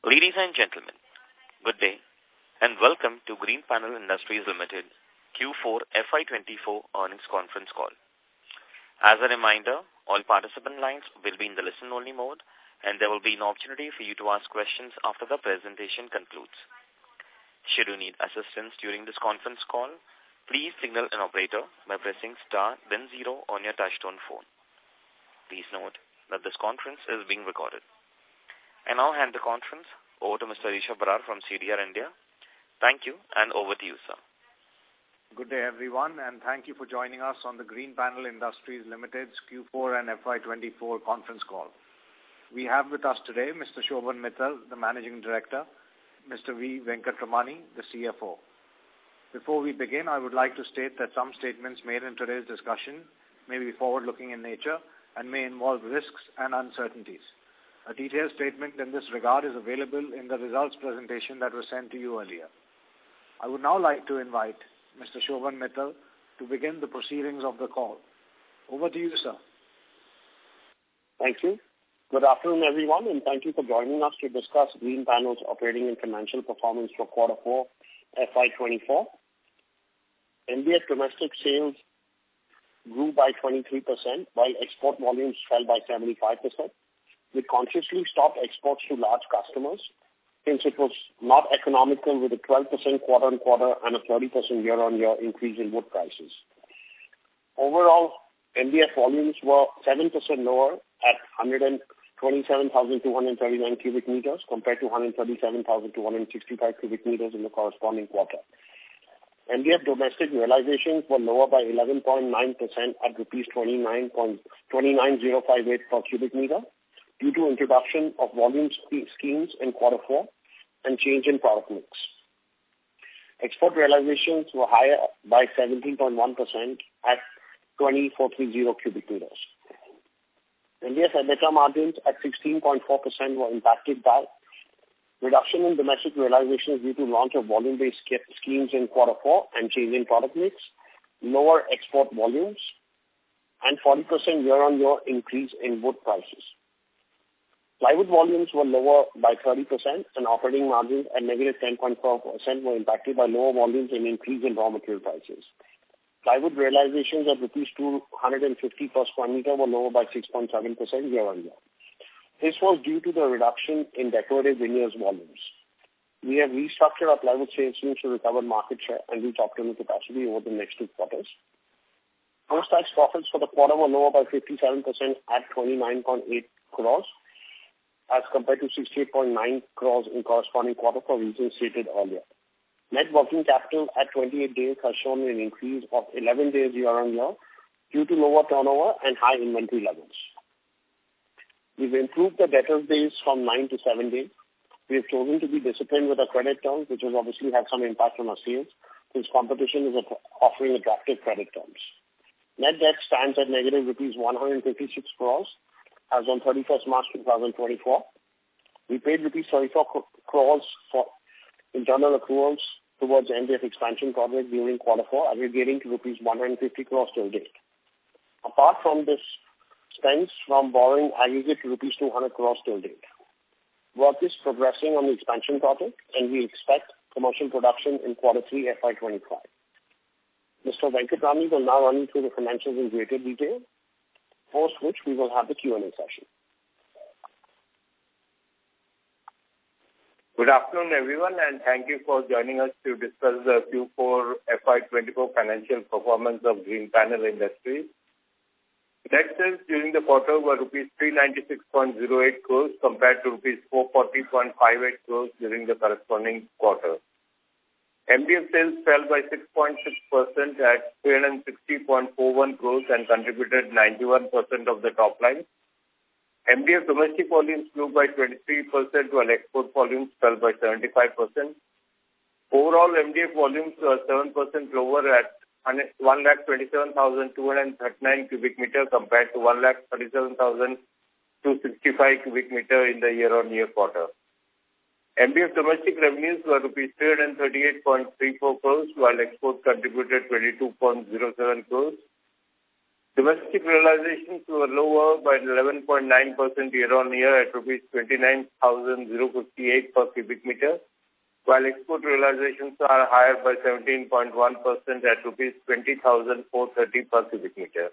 Ladies and gentlemen, good day and welcome to Greenpanel Industries Limited Q4 FY24 earnings conference call. As a reminder, all participant lines will be in the listen-only mode and there will be an opportunity for you to ask questions after the presentation concludes. Should you need assistance during this conference call, please signal an operator by pressing star then 0 on your touchtone phone. Please note that this conference is being recorded. I now hand the conference over to Mr. Rishabh Barar from CDR India. Thank you and over to you, sir. Good day everyone and thank you for joining us on the Greenpanel Industries Limited's Q4 and FY24 conference call. We have with us today Mr. Shobhan Mittal, the Managing Director, Mr. V. Venkatramani, the CFO. Before we begin, I would like to state that some statements made in today's discussion may be forward-looking in nature and may involve risks and uncertainties. A detailed statement in this regard is available in the results presentation that was sent to you earlier. I would now like to invite Mr. Shobhan Mittal to begin the proceedings of the call. Over to you, sir. Thank you. Good afternoon, everyone, and thank you for joining us to discuss Greenpanel's operating and financial performance for Q4 FY24. MDF domestic sales grew by 23%, while export volumes fell by 75%. We consciously stopped exports to large customers since it was not economical with a 12% quarter-on-quarter and a 30% year-on-year increase in wood prices. Overall, MDF volumes were 7% lower at 127,239 cubic meters compared to 137,265 cubic meters in the corresponding quarter. MDF domestic realizations were lower by 11.9% at rupees 29,058 per cubic meter, due to introduction of volume schemes in Q4 and change in product mix. Export realizations were higher by 17.1% at 2,430 cubic meters. MDF EBITDA margins at 16.4% were impacted by reduction in domestic realizations due to launch of volume-based schemes in Q4 and change in product mix, lower export volumes, and 40% year-on-year increase in wood prices. Plywood volumes were lower by 30% and operating margins at negative 10.4% were impacted by lower volumes and increase in raw material prices. Plywood realizations at rupees 250 per square meter were lower by 6.7% year-on-year. This was due to the reduction in decorative veneers volumes. We have restructured our plywood sales teams to recover market share and reach optimal capacity over the next 2 quarters. Post-tax profits for the quarter were lower by 57% at 29.8 crores as compared to 68.9 crores in corresponding quarter for reasons stated earlier. Net working capital at 28 days has shown an increase of 11 days year-on-year due to lower turnover and high inventory levels. We've improved the debtors days from 9 to 7 days. We have chosen to be disciplined with our credit terms, which has obviously had some impact on our sales, since competition is offering attractive credit terms. Net debt stands at negative rupees 156 crores as on 31st March 2024. We paid rupees 34 crores for internal accruals towards MDF expansion project during Q4, aggregating to rupees 150 crores till date. Apart from this, spends from borrowing aggregate to rupees 200 crores till date. Work is progressing on the expansion project and we expect commercial production in Q3 FY25. Mr. Venkatramani will now run you through the financials in greater detail, post which we will have the Q&A session. Good afternoon, everyone, and thank you for joining us to discuss the Q4 FY24 financial performance of Greenpanel Industries. Net sales during the quarter were rupees 396.08 crores compared to rupees 440.58 crores during the corresponding quarter. MDF sales fell by 6.6% at 360.41 crores and contributed 91% of the top line. MDF domestic volumes grew by 23% while export volumes fell by 75%. Overall, MDF volumes were 7% lower at 1,27,239 cubic meter compared to 1,37,265 cubic meter in the year-on-year quarter. MDF domestic revenues were rupees 338.34 crores while exports contributed 22.07 crores. Domestic realizations were lower by 11.9% year-on-year at rupees 29,058 per cubic meter, while export realizations are higher by 17.1% at rupees 20,430 per cubic meter.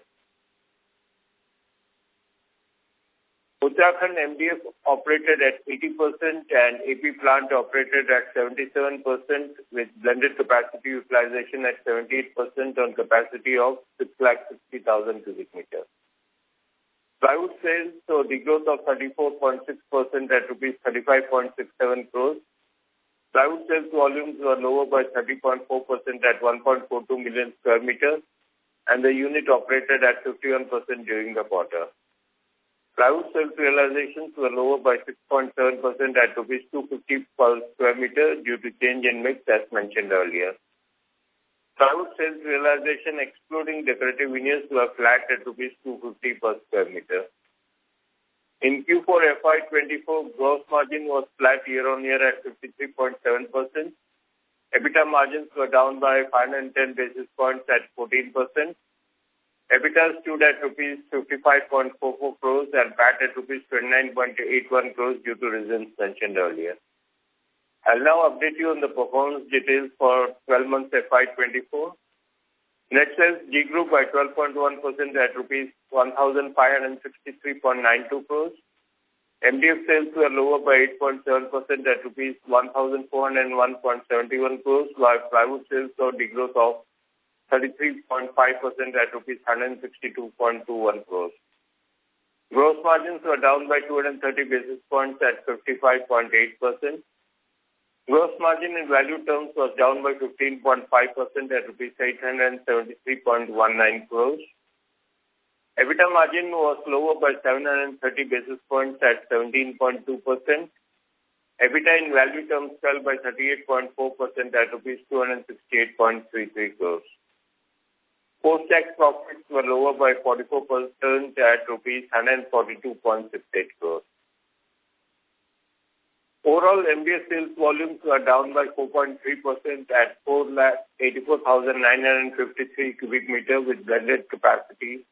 Uttarakhand MDF operated at 80% and AP plant operated at 77% with blended capacity utilization at 78% on capacity of 660,000 cubic meters. Plywood sales saw degrowth of 34.6% at rupees 35.67 crores. Plywood sales volumes were lower by 30.4% at 1.42 million square meters, and the unit operated at 51% during the quarter. Plywood sales realizations were lower by 6.7% at rupees 250 per square meter due to change in mix as mentioned earlier. Plywood sales realization excluding decorative veneers were flat at rupees 250 per square meter. In Q4 FY24, gross margin was flat year-on-year at 53.7%. EBITDA margins were down by 510 basis points at 14%. EBITDA stood at rupees 55.44 crores and PAT at rupees 29.81 crores due to reasons mentioned earlier. I'll now update you on the performance details for 12 months FY24. Net sales degrew by 12.1% at rupees 1,563.92 crores. MDF sales were lower by 8.7% at rupees 1,401.71 crores, while plywood sales saw degrowth of 33.5% at rupees 162.21 crores. Gross margins were down by 230 basis points at 55.8%. Gross margin in value terms was down by 15.5% at rupees 873.19 crores. EBITDA margin was lower by 730 basis points at 17.2%. EBITDA in value terms fell by 38.4% at rupees 268.33 crores. Post-tax profits were lower by 44% at rupees 142.68 crores. Overall, MDF sales volumes were down by 4.3% at 484,953 cubic meter with blended capacity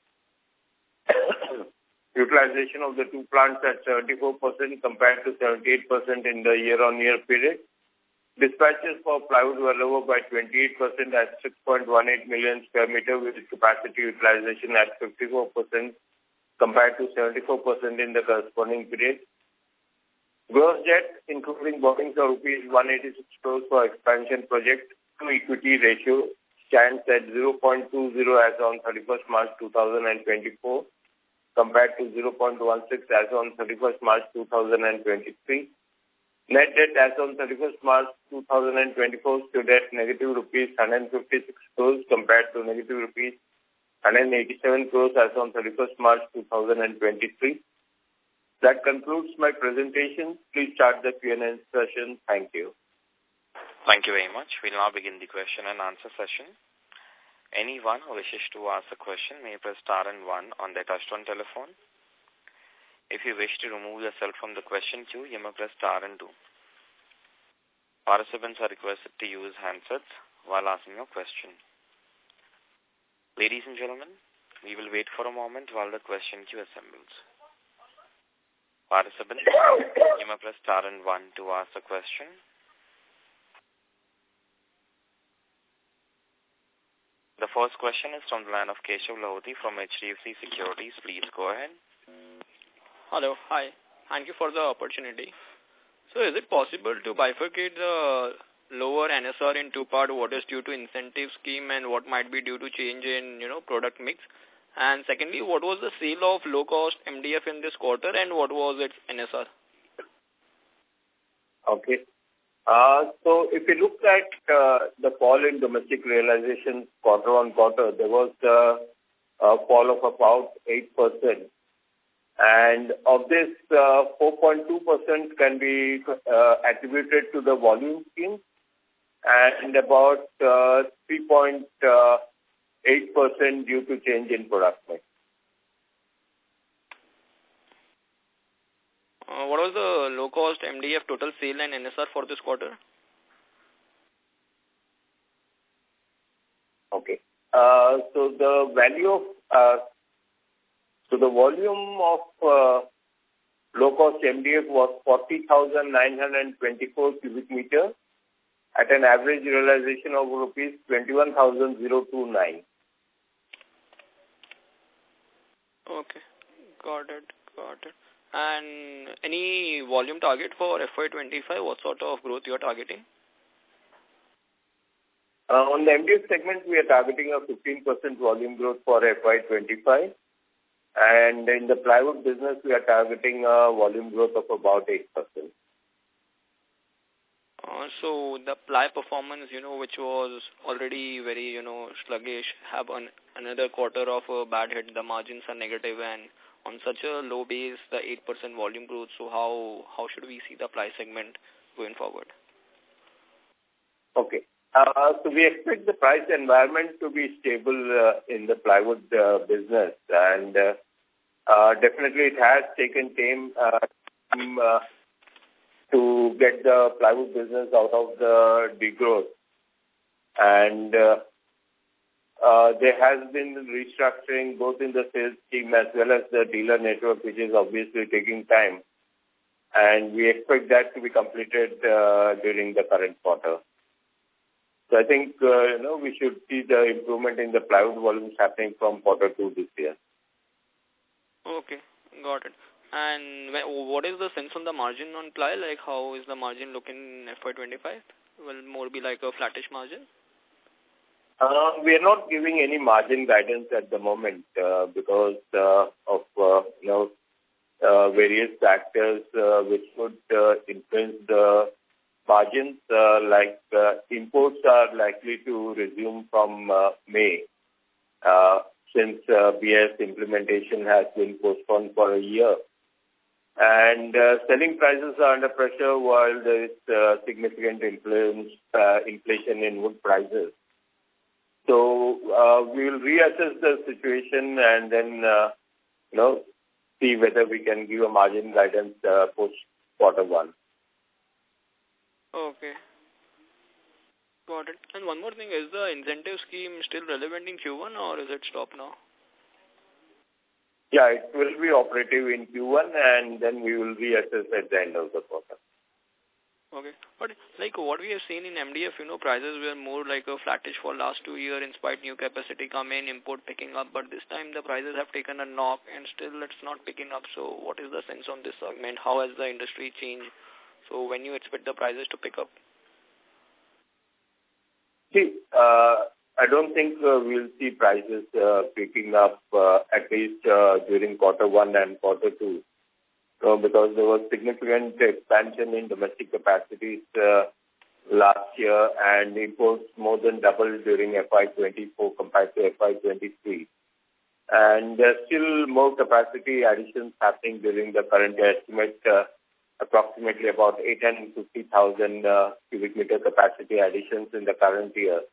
utilization of the two plants at 74% compared to 78% in the year-on-year period. Dispatches for plywood were lower by 28% at 6.18 million square meter with capacity utilization at 54% compared to 74% in the corresponding period. Gross debt, including borrowings of rupees 186 crores for expansion project to equity ratio, stands at 0.20 as on 31st March 2024 compared to 0.16 as on 31st March 2023. Net debt as on 31st March 2024 stood at negative rupees 156 crores compared to negative rupees 187 crores as on 31st March 2023. That concludes my presentation. Please start the Q&A session. Thank you. Thank you very much. We'll now begin the question and answer session. Anyone who wishes to ask a question may press star and 1 on their touchtone telephone. If you wish to remove yourself from the question queue, you may press star and 2. Participants are requested to use handsets while asking a question. Ladies and gentlemen, we will wait for a moment while the question queue assembles. Participants, you may press star and 1 to ask a question. The first question is from the line of Keshav Lahoti from HDFC Securities. Please go ahead. Hello. Hi. Thank you for the opportunity. So is it possible to bifurcate the lower NSR in two parts, what is due to incentive scheme and what might be due to change in, product mix? And secondly, what was the sale of low-cost MDF in this quarter and what was its NSR? Okay. So if you look at the fall in domestic realization quarter on quarter, there was a fall of about 8%. And of this, 4.2% can be attributed to the volume scheme and about 3.8% due to change in product mix. What was the low-cost MDF total sale and NSR for this quarter? Okay. So the value of So the volume of low-cost MDF was 40,924 cubic meters at an average realization of rupees 21,029. Okay, got it. And any volume target for FY25? What sort of growth you are targeting? On the MDF segment, we are targeting a 15% volume growth for FY25. And in the plywood business, we are targeting a volume growth of about 8%. So the ply performance, which was already very, sluggish, have another quarter of a bad hit. The margins are negative, and on such a low base, the 8% volume growth. So how should we see the ply segment going forward? Okay. So we expect the price environment to be stable in the plywood business, and definitely it has taken time to get the plywood business out of the degrowth. And there has been restructuring both in the sales team as well as the dealer network, which is obviously taking time. And we expect that to be completed during the current quarter. So I think, we should see the improvement in the plywood volumes happening from Q2 this year. Okay, got it. And what is the sense on the margin on ply? Like, how is the margin looking in FY25? Will more be like a flattish margin? We are not giving any margin guidance at the moment because of various factors which would influence the margins. Imports are likely to resume from May since BIS implementation has been postponed for a year. And selling prices are under pressure while there is significant inflation in wood prices. So we will reassess the situation and then, see whether we can give a margin guidance post Q1. Okay. Got it. And one more thing, is the incentive scheme still relevant in Q1 or is it stopped now? Yeah, it will be operative in Q1 and then we will reassess at the end of the quarter. Okay. But like what we have seen in MDF, prices were more like a flattish for last 2 years in spite new capacity come in, import picking up. But this time the prices have taken a knock and still it's not picking up. So what is the sense on this segment? How has the industry changed? So when you expect the prices to pick up? See, I don't think we'll see prices picking up at least during Q1 and Q2. Because there was significant expansion in domestic capacities last year and imports more than doubled during FY24 compared to FY23. And there's still more capacity additions happening during the current year. Estimate approximately about 850,000 cubic meter capacity additions in the current year.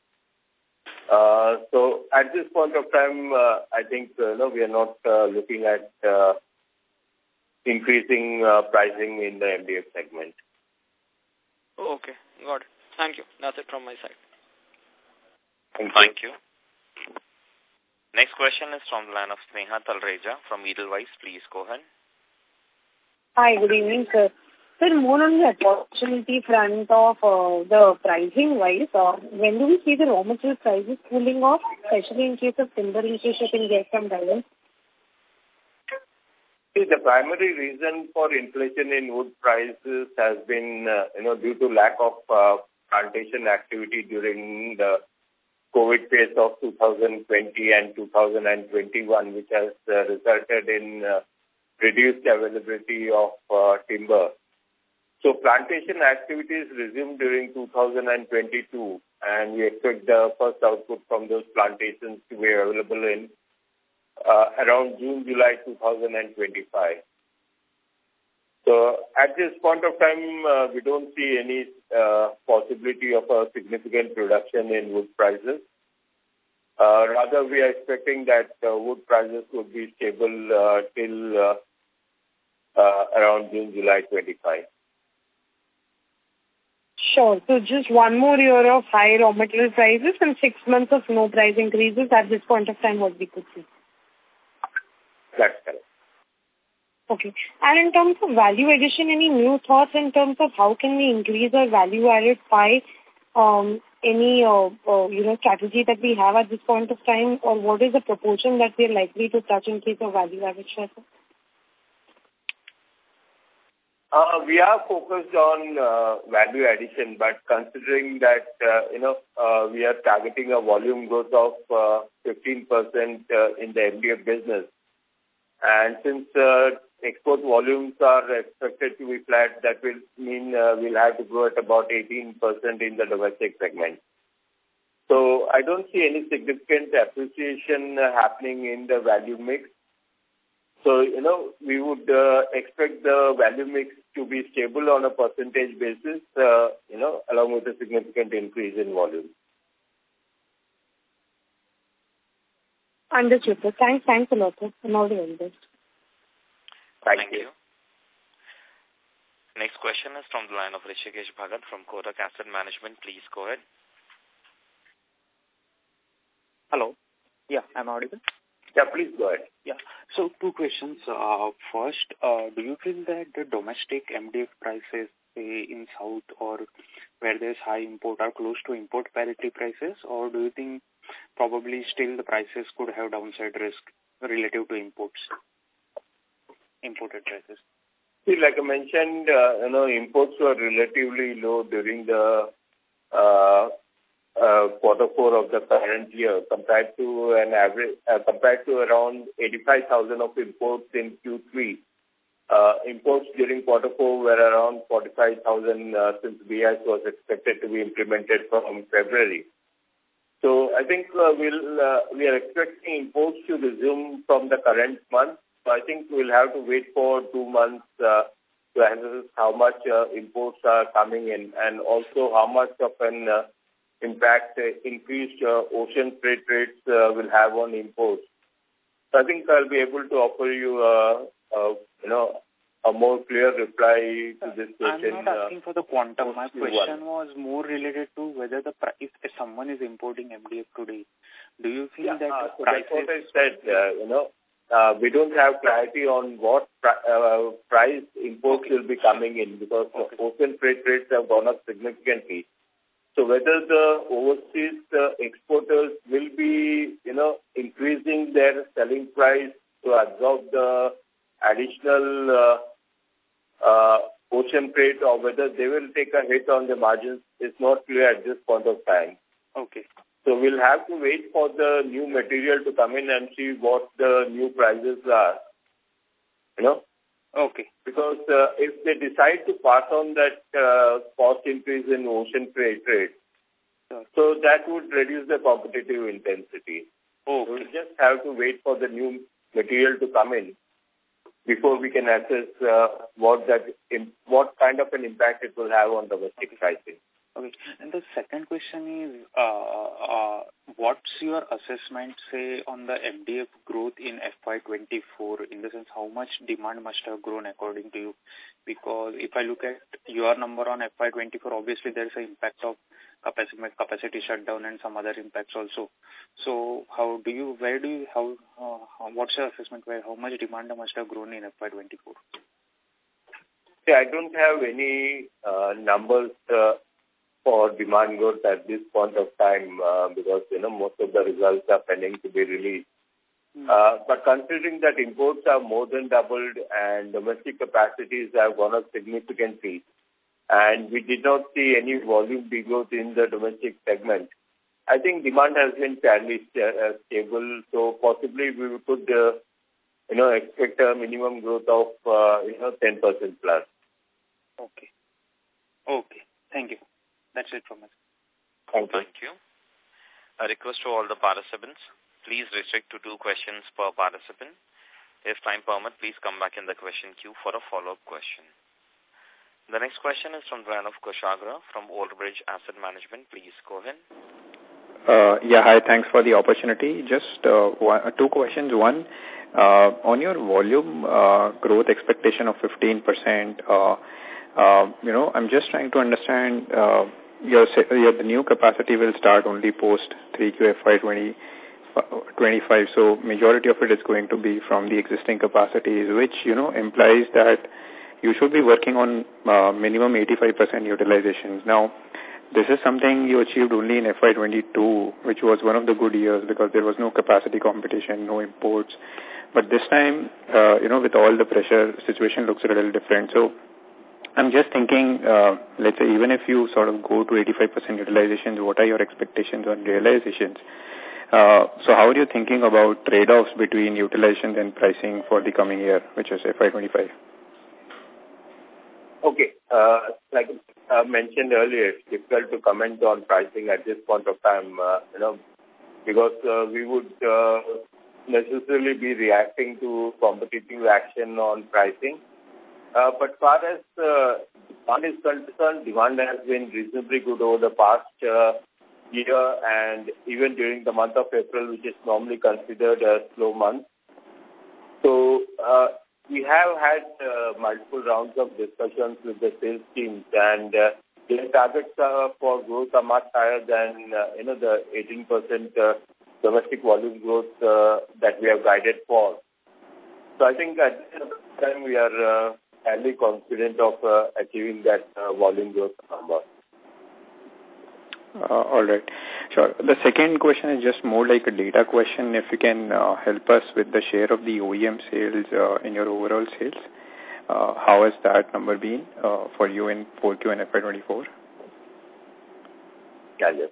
So at this point of time, I think we are not looking at increasing pricing in the MDF segment. Okay, got it. Thank you. That's it from my side. Thank you. Next question is from the line of Sneha Talreja from Edelweiss. Please go ahead. Hi, good evening, sir. Sir, more on the opportunity front of the pricing-wise, when do we see the raw material prices cooling off, especially in case of timber, in case you can get some guidance? The primary reason for inflation in wood prices has been, due to lack of plantation activity during the COVID phase of 2020 and 2021, which has resulted in reduced availability of timber. So plantation activities resumed during 2022, and we expect the first output from those plantations to be available in around June, July 2025. So at this point of time, we don't see any possibility of a significant reduction in wood prices. Rather, we are expecting that wood prices would be stable till around June, July 25. Sure. So just one more year of high raw material prices and 6 months of no price increases at this point of time, what we could see. That's correct. Okay. And in terms of value addition, any new thoughts in terms of how can we increase our value added pie? Any strategy that we have at this point of time, or what is the proportion that we are likely to touch in case of value added share? We are focused on value addition, but considering that, we are targeting a volume growth of 15% in the MDF business. And since export volumes are expected to be flat, that will mean we'll have to grow at about 18% in the domestic segment. So I don't see any significant appreciation happening in the value mix. So, we would expect the value mix to be stable on a percentage basis, along with a significant increase in volume. Understood, sir. Thanks a lot, sir. And all the very best. Thank you. Next question is from the line of Rishikesh Bhagat from Kotak Asset Management. Please go ahead. Hello. Yeah, I'm audible. Yeah, please go ahead. Yeah. So 2 questions. First, do you feel that the domestic MDF prices, say in South or where there's high import, are close to import parity prices, or do you think probably still the prices could have downside risk relative to imported prices? See, like I mentioned, imports were relatively low during the quarter 4 of the current year compared to an average, compared to around 85,000 of imports in Q3. Imports during quarter 4 were around 45,000 since BIS was expected to be implemented from February. So I think we are expecting imports to resume from the current month. So I think we'll have to wait for 2 months to analyze how much imports are coming in, and also how much of an impact increased ocean freight rates will have on imports. So I think I'll be able to offer you a more clear reply to this question. I'm not asking for the quantum. My question was more related to whether if someone is importing MDF today, do you feel that the prices... That's what I said, we don't have clarity on what price imports will be coming in, because the ocean freight rates have gone up significantly. So whether the overseas exporters will be, increasing their selling price to absorb the additional ocean freight, or whether they will take a hit on the margins, is not clear at this point of time. Okay. So we'll have to wait for the new material to come in and see what the new prices are. Okay. Because if they decide to pass on that cost increase in ocean freight rates, so that would reduce the competitive intensity. Okay. So we'll just have to wait for the new material to come in before we can assess what kind of an impact it will have on domestic pricing. Okay. And the second question is, what's your assessment, say, on the MDF growth in FY24, in the sense how much demand must have grown according to you? Because if I look at your number on FY24, obviously there is an impact of capacity shutdown and some other impacts also. So what's your assessment where how much demand must have grown in FY24? Yeah, I don't have any numbers for demand growth at this point of time because, most of the results are pending to be released. But considering that imports have more than doubled and domestic capacities have gone up significantly, and we did not see any volume degrowth in the domestic segment, I think demand has been fairly stable. So possibly we could, expect a minimum growth of, 10% plus. Okay. Okay. Thank you. That's it from us. Thank you. A request to all the participants, please restrict to 2 questions per participant. If time permit, please come back in the question queue for a follow-up question. The next question is from the line of Kushagra from Old Bridge Asset Management. Please go ahead. Hi. Thanks for the opportunity. Just 2 questions. One, on your volume growth expectation of 15%, I'm just trying to understand, the new capacity will start only post 3Q FY25, 25. So majority of it is going to be from the existing capacities, which, implies that you should be working on minimum 85% utilizations. Now, this is something you achieved only in FY22, which was one of the good years because there was no capacity competition, no imports. But this time, with all the pressure, situation looks a little different. So I'm just thinking, let's say even if you sort of go to 85% utilizations, what are your expectations on realizations? So how are you thinking about trade-offs between utilizations and pricing for the coming year, which is FY25? Okay. Like I mentioned earlier, it's difficult to comment on pricing at this point of time, because we would necessarily be reacting to competitive action on pricing. But far as demand is concerned, demand has been reasonably good over the past year and even during the month of April, which is normally considered a slow month. So we have had multiple rounds of discussions with the sales teams, and their targets for growth are much higher than the 18% domestic volume growth that we have guided for. So I think at this time we are highly confident of achieving that volume growth number. All right. Sure. The second question is just more like a data question. If you can help us with the share of the OEM sales in your overall sales, how has that number been for you in 4Q and FY24? Yeah, yes.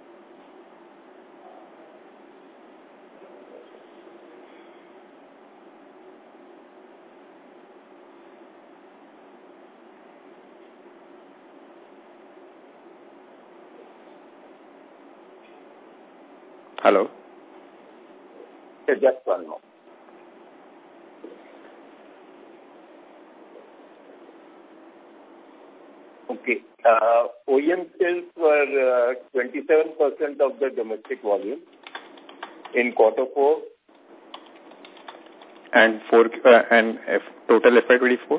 Hello? Okay, just one more. Okay. OEM sales were 27% of the domestic volume in quarter 4. And total FY24?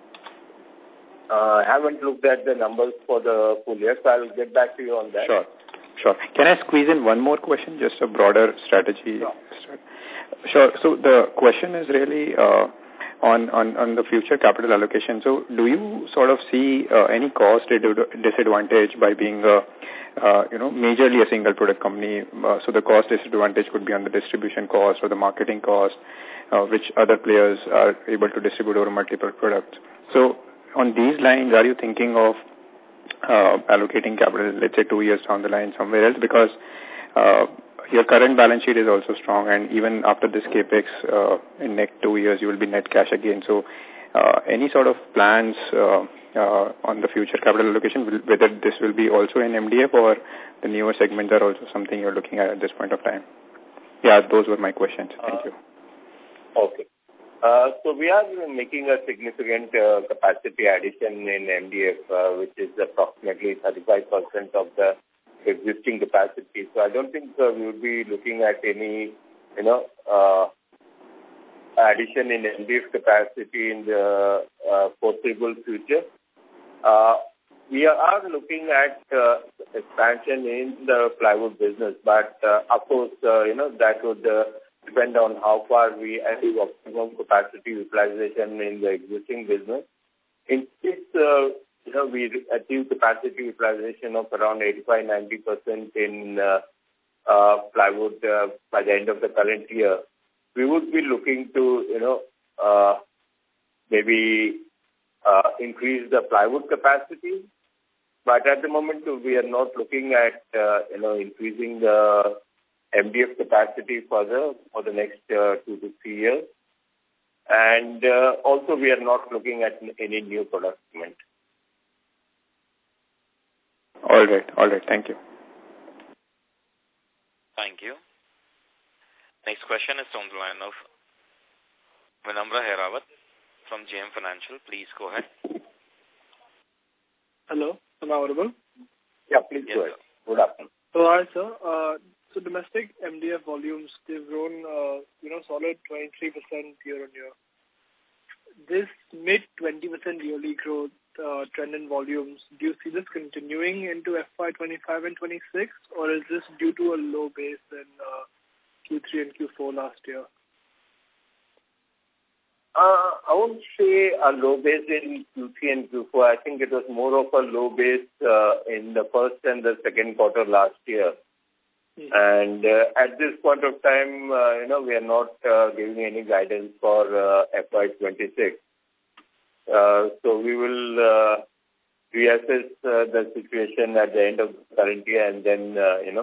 I haven't looked at the numbers for the full year, so I'll get back to you on that. Sure. Can I squeeze in one more question, just a broader strategy? Sure. So the question is really on the future capital allocation. So do you sort of see any cost disadvantage by being majorly a single product company? So the cost disadvantage could be on the distribution cost or the marketing cost, which other players are able to distribute over multiple products. So on these lines, are you thinking of allocating capital, let's say 2 years down the line somewhere else? Because your current balance sheet is also strong, and even after this capex, in next 2 years, you will be net cash again. So any sort of plans on the future capital allocation, whether this will be also in MDF or the newer segments are also something you're looking at this point of time? Yeah, those were my questions. Thank you. Okay. So we are making a significant capacity addition in MDF, which is approximately 35% of the existing capacity. So I don't think we would be looking at any, addition in MDF capacity in the foreseeable future. We are looking at expansion in the plywood business, but of course, that would depend on how far we achieve optimum capacity utilization in the existing business. In case, we achieve capacity utilization of around 85-90% in plywood by the end of the current year, we would be looking to, maybe increase the plywood capacity. But at the moment, we are not looking at, increasing the MDF capacity further for the next 2 to 3 years. And also, we are not looking at any new product segment. All right. Thank you. Thank you. Next question is on the line of Vinamra Herawat from JM Financial. Please go ahead. Hello, am I audible? Yeah, please go ahead. Good afternoon. So, hi, sir. So domestic MDF volumes, they've grown, solid 23% year on year. This mid-20% yearly growth trend in volumes, do you see this continuing into FY25 and 26, or is this due to a low base in Q3 and Q4 last year? I won't say a low base in Q3 and Q4. I think it was more of a low base in the first and the second quarter last year. And at this point of time, we are not giving any guidance for FY26. So we will reassess the situation at the end of the current year and then,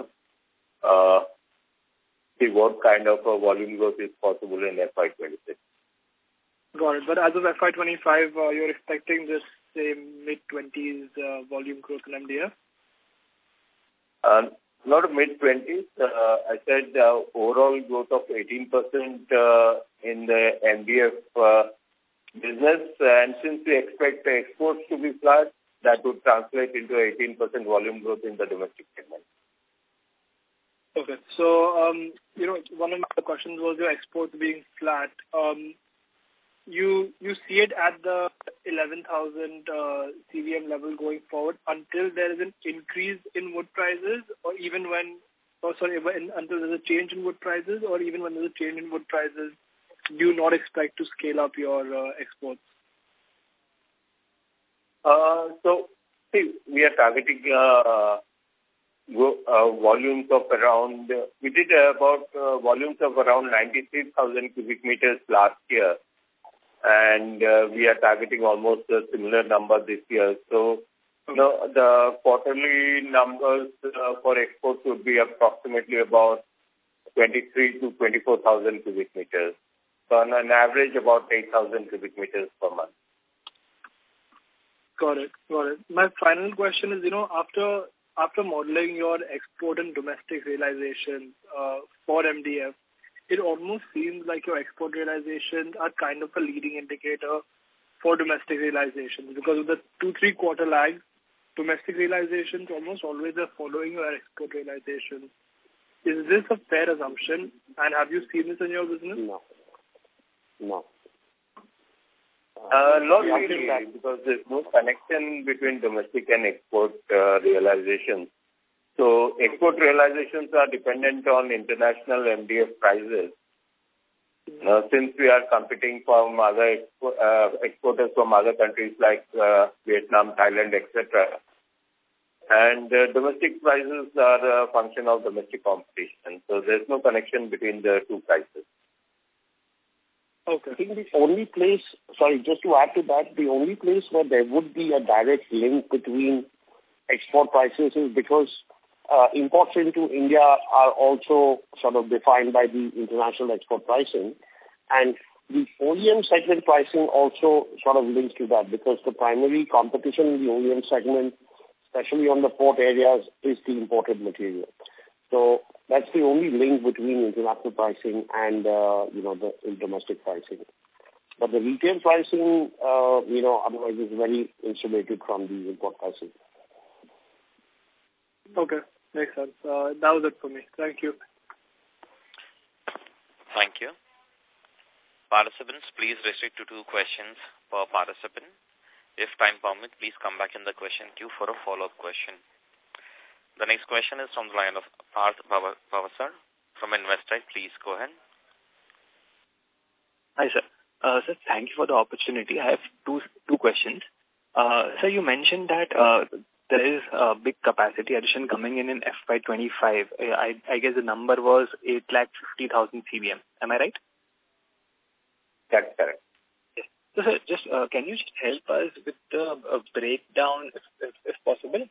see what kind of volume growth is possible in FY26. Got it. But as of FY25, you're expecting this, say, mid-20s volume growth in MDF? Not mid-20s. I said overall growth of 18% in the MDF business. And since we expect the exports to be flat, that would translate into 18% volume growth in the domestic segment. Okay. So, one of my questions was your exports being flat. You see it at the 11,000 CBM level going forward until there is an increase in wood prices, or even when, until there's a change in wood prices, or even when there's a change in wood prices, do you not expect to scale up your exports? So, see, we are targeting volumes of around, we did about volumes of around 93,000 cubic meters last year. And we are targeting almost a similar number this year. So, the quarterly numbers for exports would be approximately about 23 to 24,000 cubic meters. So, on an average, about 8,000 cubic meters per month. Got it. My final question is, after modeling your export and domestic realizations for MDF, it almost seems like your export realizations are kind of a leading indicator for domestic realizations, because of the 2-3 quarter lag, domestic realizations almost always are following your export realizations. Is this a fair assumption? And have you seen this in your business? No. Not really, because there's no connection between domestic and export realizations. So export realizations are dependent on international MDF prices. Since we are competing from other exporters from other countries like Vietnam, Thailand, etc. And domestic prices are a function of domestic competition. So there's no connection between the two prices. Okay. I think the only place, just to add to that, the only place where there would be a direct link between export prices is because imports into India are also sort of defined by the international export pricing. And the OEM segment pricing also sort of links to that, because the primary competition in the OEM segment, especially on the port areas, is the imported material. So that's the only link between international pricing and, the domestic pricing. But the retail pricing, otherwise is very insulated from the import pricing. Okay. Makes sense. That was it for me. Thank you. Thank you. Participants, please restrict to 2 questions per participant. If time permits, please come back in the question queue for a follow-up question. The next question is from the line of Parth Bhavasar from Investec. Please go ahead. Hi, sir. Sir, thank you for the opportunity. I have two questions. Sir, you mentioned that there is a big capacity addition coming in FY25. I guess the number was 850,000 CBM. Am I right? That's correct. Yes. So, sir, just can you just help us with the breakdown, if possible?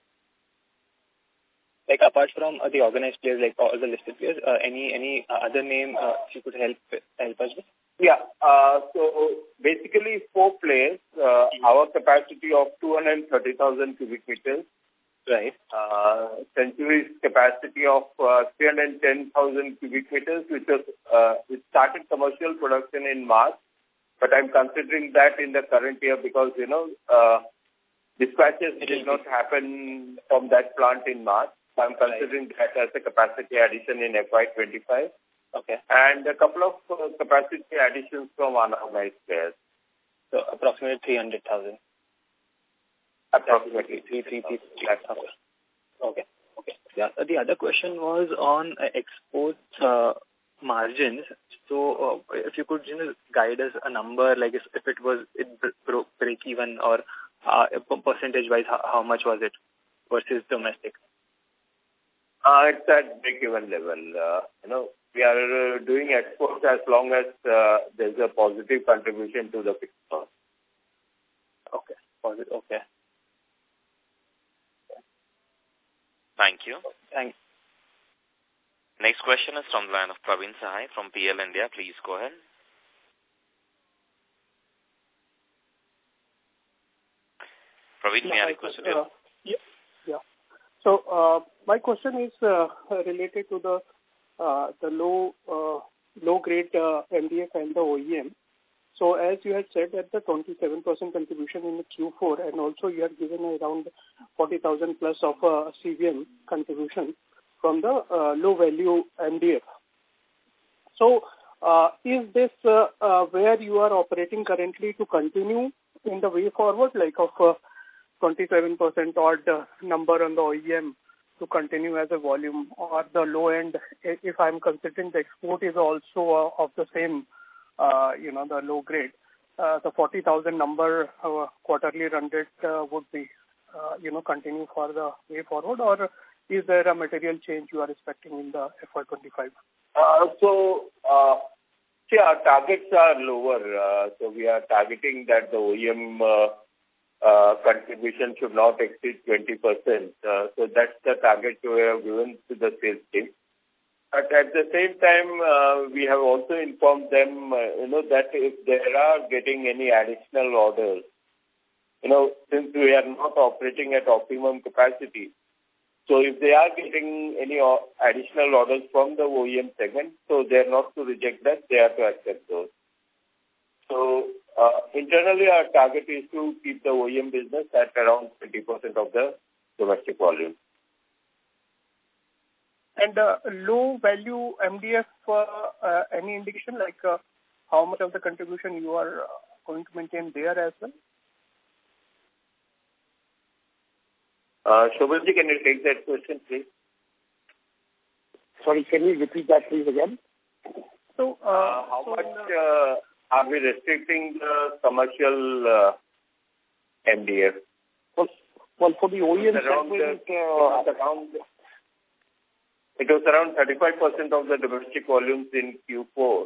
Like, apart from the organized players, like all the listed players, any other name you could help us with? Yeah. So basically 4 players. Our capacity of 230,000 cubic meters. Right. Century's capacity of 310,000 cubic meters, which started commercial production in March. But I'm considering that in the current year because, dispatches did not happen from that plant in March. So I'm considering that as a capacity addition in FY25. Okay. And a couple of capacity additions from unorganized players. So approximately 300,000. Approximately 350. Okay. Yeah. The other question was on exports margins. So if you could guide us a number, like if it broke break even, or percentage-wise, how much was it versus domestic? It's at break-even level. We are doing exports as long as there's a positive contribution to the fixed cost. Okay. Positive. Okay. Thank you. Thanks. Next question is from the line of Praveen Sahai from PL India. Please go ahead. Praveen, may I request you? Yeah. So my question is related to the low grade MDF and the OEM. So as you had said that the 27% contribution in the Q4, and also you have given around 40,000 plus of CBM contribution from the low value MDF. So is this where you are operating currently to continue in the way forward, like of 27% odd number on the OEM to continue as a volume, or the low end, if I'm considering the export is also of the same, the low grade, the 40,000 number quarterly run rate would be, continue for the way forward, or is there a material change you are expecting in the FY25? Our targets are lower. So we are targeting that the OEM contribution should not exceed 20%. So that's the target we have given to the sales team. But at the same time, we have also informed them, that if they are getting any additional orders, since we are not operating at optimum capacity, so if they are getting any additional orders from the OEM segment, so they are not to reject that, they have to accept those. So internally, our target is to keep the OEM business at around 20% of the domestic volume. And low value MDF, any indication like how much of the contribution you are going to maintain there as well? Shobhanji, can you take that question, please? Sorry, can you repeat that please again? So, how much are we restricting the commercial MDF? Well, for the OEM segment, it was around 35% of the domestic volumes in Q4.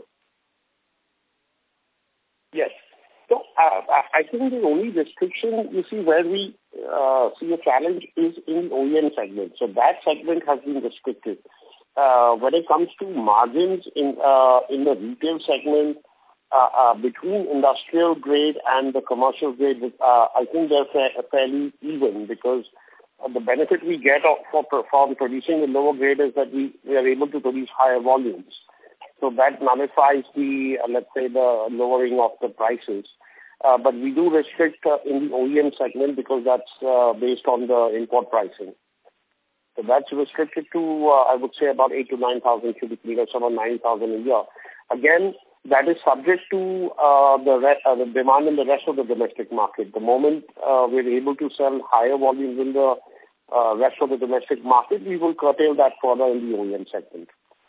Yes. So I think the only restriction, you see, where we see a challenge is in the OEM segment. So that segment has been restricted. When it comes to margins in the retail segment, between industrial grade and the commercial grade, I think they're fairly even, because the benefit we get from producing the lower grade is that we are able to produce higher volumes. So that nullifies the, let's say, the lowering of the prices. But we do restrict in the OEM segment because that's based on the import pricing. So that's restricted to, I would say, about 8,000 to 9,000 cubic meters, about 9,000 a year. Again, that is subject to the demand in the rest of the domestic market. The moment we're able to sell higher volumes in the rest of the domestic market, we will curtail that further in the OEM segment.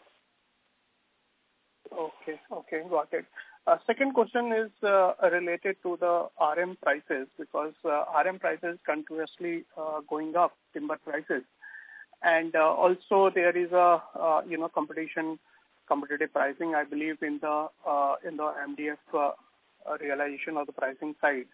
Okay, got it. Second question is related to the RM prices, because RM prices continuously going up, timber prices, and also there is a competitive pricing, I believe, in the MDF realization of the pricing side.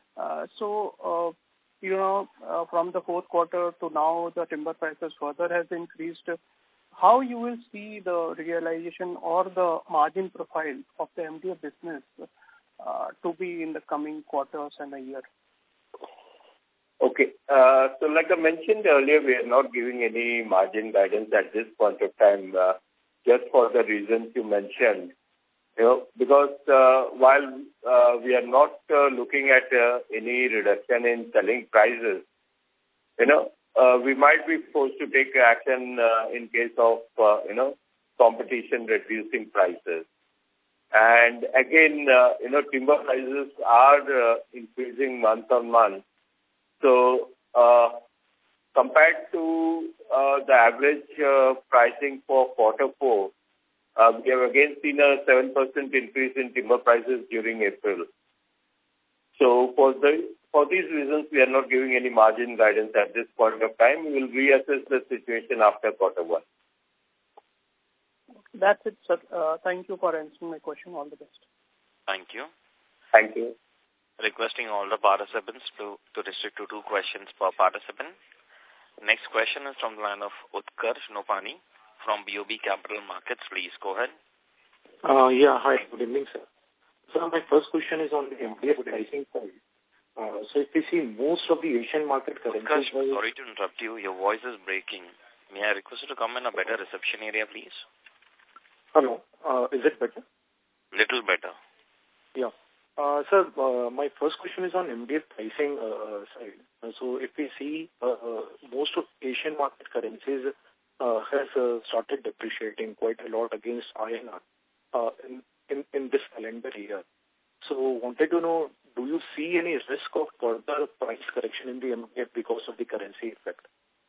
From the fourth quarter to now, the timber prices further has increased. How you will see the realization or the margin profile of the MDF business to be in the coming quarters and a year? Okay. So like I mentioned earlier, we are not giving any margin guidance at this point of time, just for the reasons you mentioned. Because while we are not looking at any reduction in selling prices, we might be forced to take action in case of, competition reducing prices. And again, timber prices are increasing month on month. So compared to the average pricing for quarter four, we have again seen a 7% increase in timber prices during April. So for these reasons, we are not giving any margin guidance at this point of time. We will reassess the situation after Q1. That's it, sir. Thank you for answering my question. All the best. Thank you. Thank you. Requesting all the participants to restrict to 2 questions per participant. Next question is from the line of Utkarsh Nopani from BOB Capital Markets. Please go ahead. Yeah, hi. Good evening, sir. So my first question is on the MDF pricing side. So if we see most of the Asian market currencies... Utkarsh, sorry to interrupt you. Your voice is breaking. May I request you to come in a better reception area, please? Hello. Is it better? Little better. Yeah. Sir, my first question is on MDF pricing side. So if we see most of Asian market currencies has started depreciating quite a lot against INR in this calendar year. So wanted to know, do you see any risk of further price correction in the MDF because of the currency effect?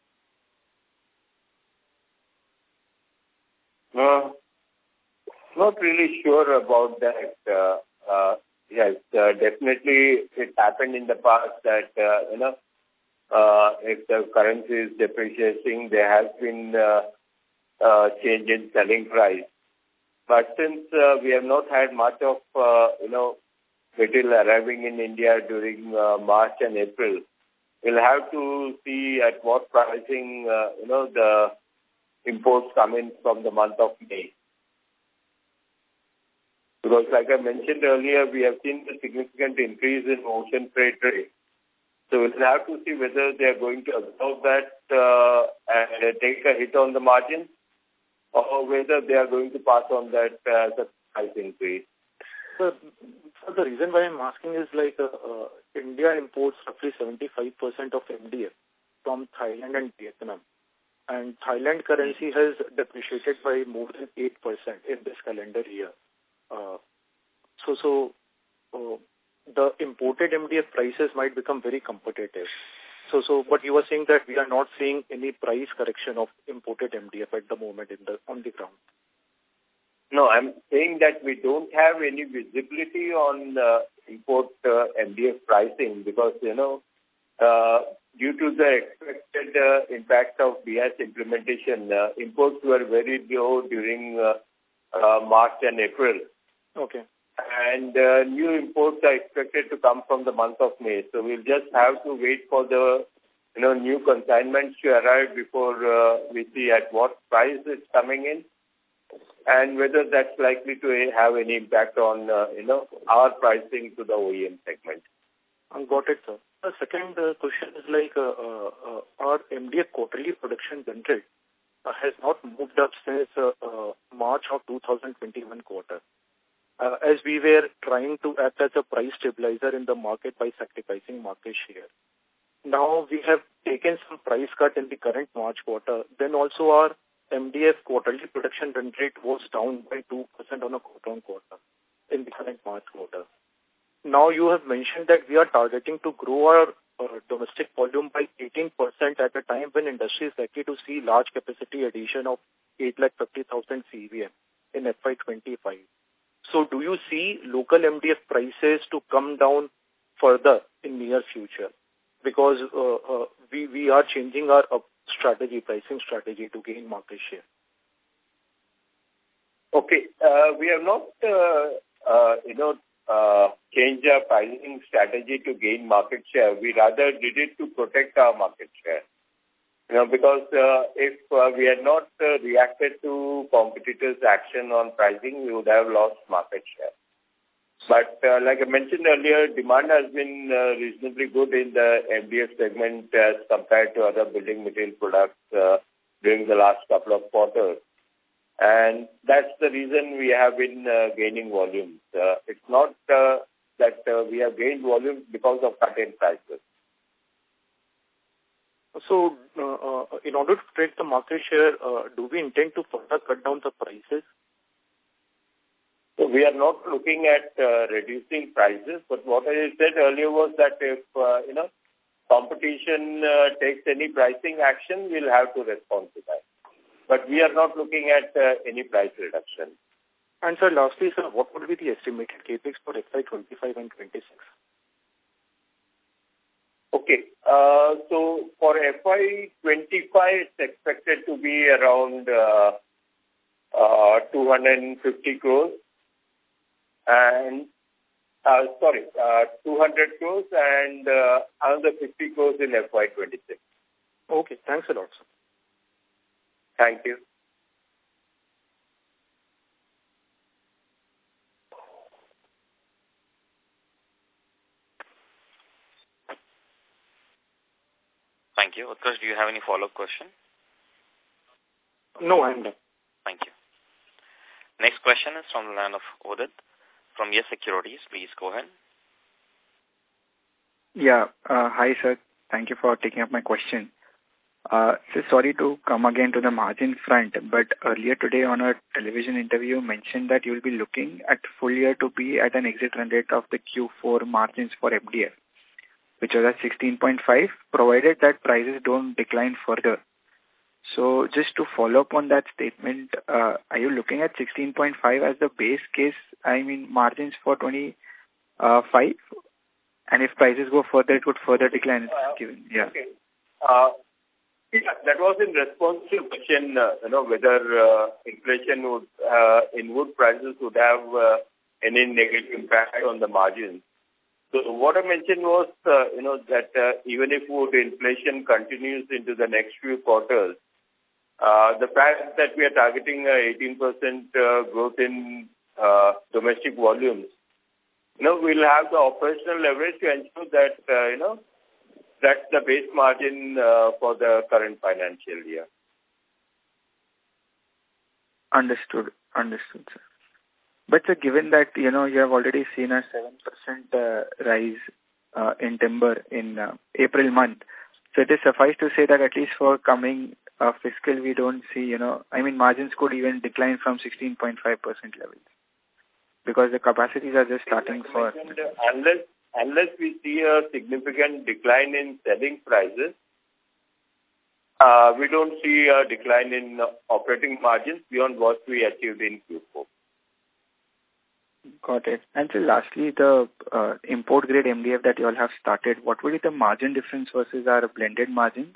Not really sure about that. Yes, definitely it happened in the past that, if the currency is depreciating, there has been change in selling price. But since we have not had much of, material arriving in India during March and April, we'll have to see at what pricing, the imports come in from the month of May. Because like I mentioned earlier, we have seen a significant increase in ocean freight rate. So we'll have to see whether they are going to absorb that and take a hit on the margin, or whether they are going to pass on that as a price increase. So the reason why I'm asking is India imports roughly 75% of MDF from Thailand and Vietnam. And Thailand currency has depreciated by more than 8% in this calendar year. So the imported MDF prices might become very competitive. But you were saying that we are not seeing any price correction of imported MDF at the moment on the ground. No, I'm saying that we don't have any visibility on import MDF pricing because, due to the expected impact of BIS implementation, imports were very low during March and April. Okay. And new imports are expected to come from the month of May. So we'll just have to wait for the, new consignments to arrive before we see at what price it's coming in and whether that's likely to have any impact on, our pricing to the OEM segment. Got it, sir. The second question is our MDF quarterly production run rate has not moved up since March of 2021 quarter. As we were trying to act as a price stabilizer in the market by sacrificing market share. Now we have taken some price cut in the current March quarter. Then also our MDF quarterly production run rate was down by 2% on a quarter-on-quarter in the current March quarter. Now you have mentioned that we are targeting to grow our domestic volume by 18% at a time when industry is likely to see large capacity addition of 850,000 CBM in FY25. So do you see local MDF prices to come down further in near future? Because we are changing our pricing strategy to gain market share. Okay. We have not, changed our pricing strategy to gain market share. We rather did it to protect our market share. Because if we had not reacted to competitors' action on pricing, we would have lost market share. But like I mentioned earlier, demand has been reasonably good in the MDF segment as compared to other building material products during the last couple of quarters. And that's the reason we have been gaining volumes. It's not that we have gained volumes because of cut-in prices. So, in order to protect the market share, do we intend to further cut down the prices? So we are not looking at reducing prices, but what I said earlier was that if, competition takes any pricing action, we'll have to respond to that. But we are not looking at any price reduction. And sir, lastly, sir, what would be the estimated capex for FY25 and 26? Okay. So for FY25, it's expected to be around 250 crores. And 200 crores and another 50 crores in FY26. Okay. Thanks a lot, sir. Thank you. Thank you. Utkarsh, do you have any follow-up question? No, I'm done. Thank you. Next question is from the line of Udit from Yes Securities. Please go ahead. Yeah. Hi, sir. Thank you for taking up my question. So sorry to come again to the margin front, but earlier today on a television interview you mentioned that you will be looking at full year to be at an exit run rate of the Q4 margins for MDF, which was at 16.5, provided that prices don't decline further. So just to follow up on that statement, are you looking at 16.5 as the base case, margins for 25? And if prices go further, it would further decline. Yeah. Okay. That was in response to your question, whether inflation would, in wood prices would have any negative impact on the margins. So what I mentioned was, that even if wood inflation continues into the next few quarters, the fact that we are targeting 18% growth in domestic volumes, we'll have the operational leverage to ensure that, that's the base margin for the current financial year. Understood, sir. But sir, given that, you have already seen a 7% rise in timber in April month, so it is suffice to say that at least for coming fiscal, we don't see, margins could even decline from 16.5% levels. Because the capacities are just starting for... Unless we see a significant decline in selling prices, we don't see a decline in operating margins beyond what we achieved in Q4. Got it. And so lastly, the import grade MDF that you all have started, what would be the margin difference versus our blended margins?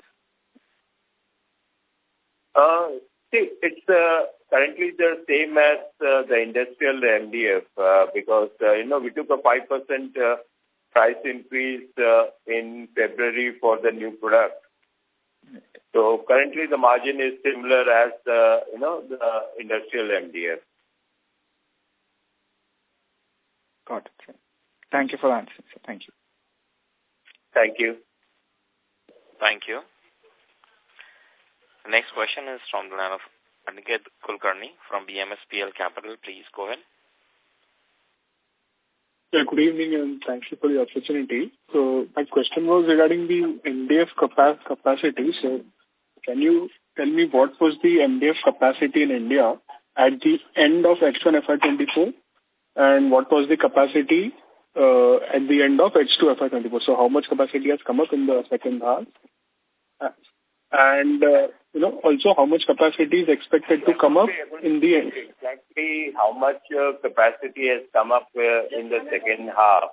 It's currently the same as the industrial MDF because, we took a 5% price increase in February for the new product. So currently the margin is similar as the industrial MDF. Got it, sir. Thank you for answering, sir. Thank you. Thank you. Thank you. The next question is from the line of Aniket Kulkarni from BMSPL Capital. Please go ahead. Yeah, good evening and thank you for the opportunity. So my question was regarding the MDF capacity. So can you tell me what was the MDF capacity in India at the end of H1 FY24 and what was the capacity at the end of H2 FY24? So how much capacity has come up in the second half? And, also how much capacity is expected to come up in the end? Exactly how much capacity has come up in the second half.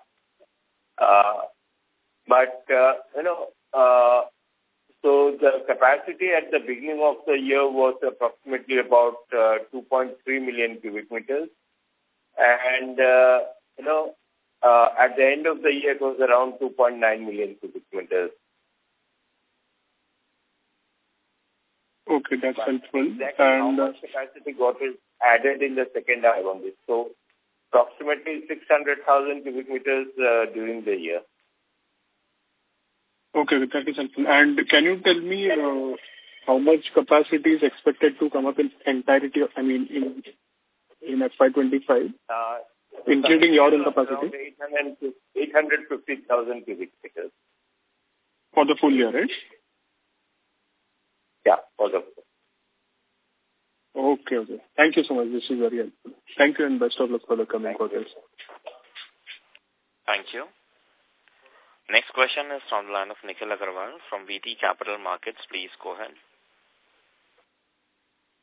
So the capacity at the beginning of the year was approximately about 2.3 million cubic meters. And, at the end of the year, it was around 2.9 million cubic meters. Okay, that's helpful. Exactly how much capacity got added in the second half on this. So approximately 600,000 cubic meters during the year. Okay, that is helpful. And can you tell me how much capacity is expected to come up in entirety, in FY25, including your own capacity? 850,000 cubic meters. For the full year, right? Yeah, for the Okay. Thank you so much. This is very helpful. Thank you and best of luck for the coming quarters. Thank you. Next question is from the line of Nikhil Agarwal from VT Capital Markets. Please go ahead.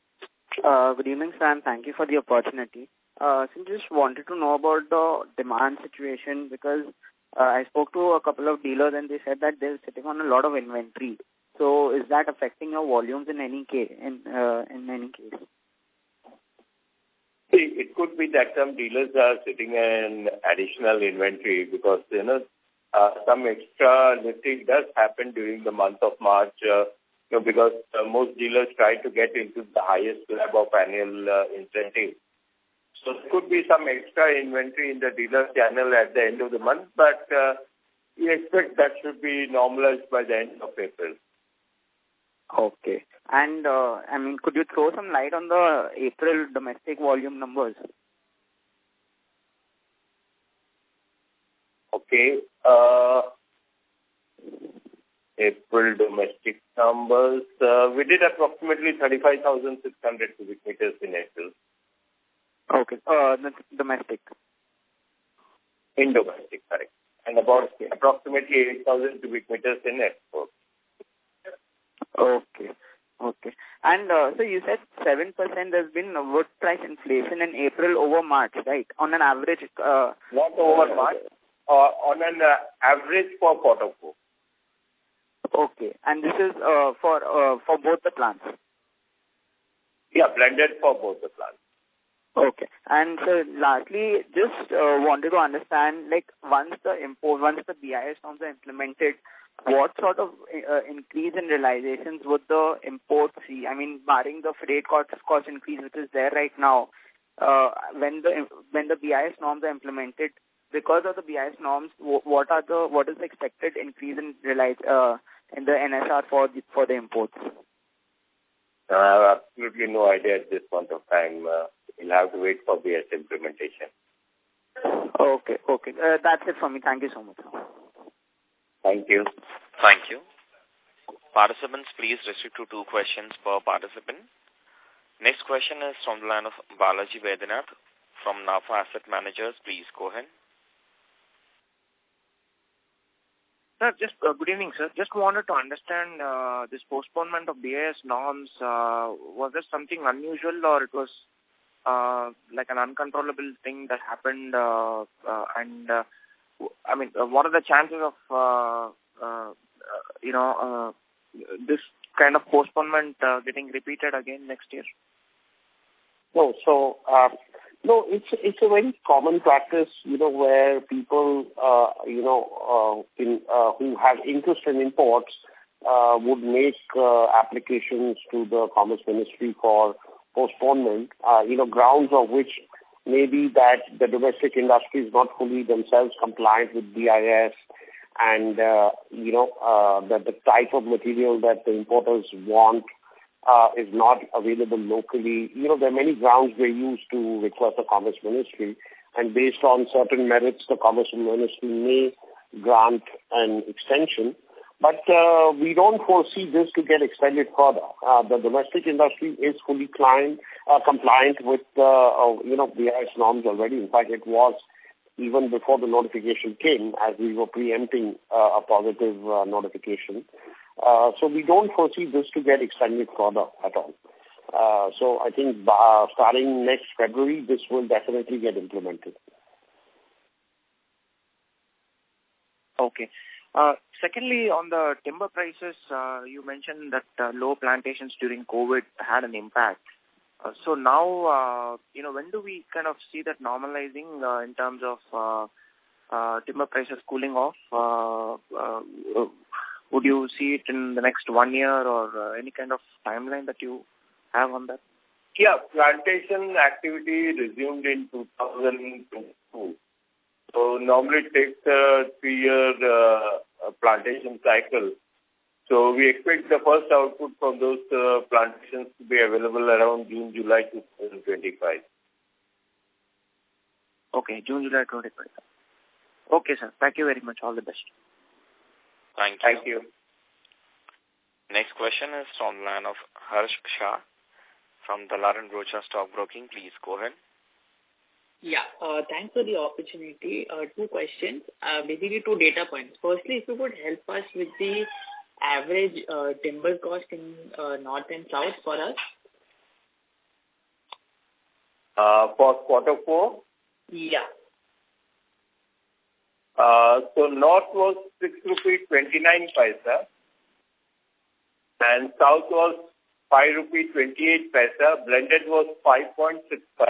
Good evening, sir, and thank you for the opportunity. So just wanted to know about the demand situation because I spoke to a couple of dealers and they said that they're sitting on a lot of inventory. So is that affecting your volumes in any case? In any case? See, it could be that some dealers are sitting in additional inventory because, some extra lifting does happen during the month of March, because most dealers try to get into the highest slab of annual incentive. So there could be some extra inventory in the dealer channel at the end of the month, but we expect that should be normalized by the end of April. Okay. And, could you throw some light on the April domestic volume numbers? Okay. April domestic numbers, we did approximately 35,600 cubic meters in April. Okay. Domestic. In domestic, correct. And about approximately 8,000 cubic meters in export. Okay. And so you said 7% there's been wood price inflation in April over March, right? On an average. Not over March, on an average for quarter 4. Okay. And this is for both the plants? Yeah, blended for both the plants. Okay. And so lastly, just wanted to understand, like once the BIS norms are implemented, what sort of increase in realizations would the import see? I mean, barring the freight cost increase which is there right now, when the BIS norms are implemented, because of the BIS norms, what is the expected increase in in the NSR for the imports? I have absolutely no idea at this point of time. We'll have to wait for BIS implementation. Okay. That's it for me. Thank you so much. Thank you. Thank you. Participants, please restrict to 2 questions per participant. Next question is from the line of Balaji Vedanath from NAFA Asset Managers. Please go ahead. Sir, good evening, sir. Just wanted to understand this postponement of BIS norms. Was there something unusual or it was like an uncontrollable thing that happened? What are the chances of this kind of postponement getting repeated again next year? No, it's a very common practice, where people, who have interest in imports, would make applications to the Commerce Ministry for postponement, grounds of which may be that the domestic industry is not fully themselves compliant with BIS and, that the type of material that the importers want is not available locally. There are many grounds they use to request the Commerce Ministry, and based on certain merits, the Commerce Ministry may grant an extension. But we don't foresee this to get extended further. The domestic industry is fully compliant with BIS norms already. In fact, it was even before the notification came, as we were preempting a positive notification. So we don't foresee this to get extended further at all. So I think starting next February, this will definitely get implemented. Okay. Secondly, on the timber prices, you mentioned that low plantations during COVID had an impact. So now, when do we kind of see that normalizing in terms of timber prices cooling off? Would you see it in the next 1 year or any kind of timeline that you have on that? Yeah, plantation activity resumed in 2002. So normally it takes a 3-year plantation cycle. So we expect the first output from those plantations to be available around June, July 2025. Okay, June, July 2025. Okay, sir. Thank you very much. All the best. Thank you. Next question is from the line of Harsh Shah from Dalal & Broacha Stock Broking. Please go ahead. Yeah, thanks for the opportunity. 2 questions, basically 2 data points. Firstly, if you could help us with the average timber cost in north and south for us. For quarter 4? Yeah. So North was 6 rupees 29 paisa and South was 5 rupees 28 paisa. Blended was 5.65.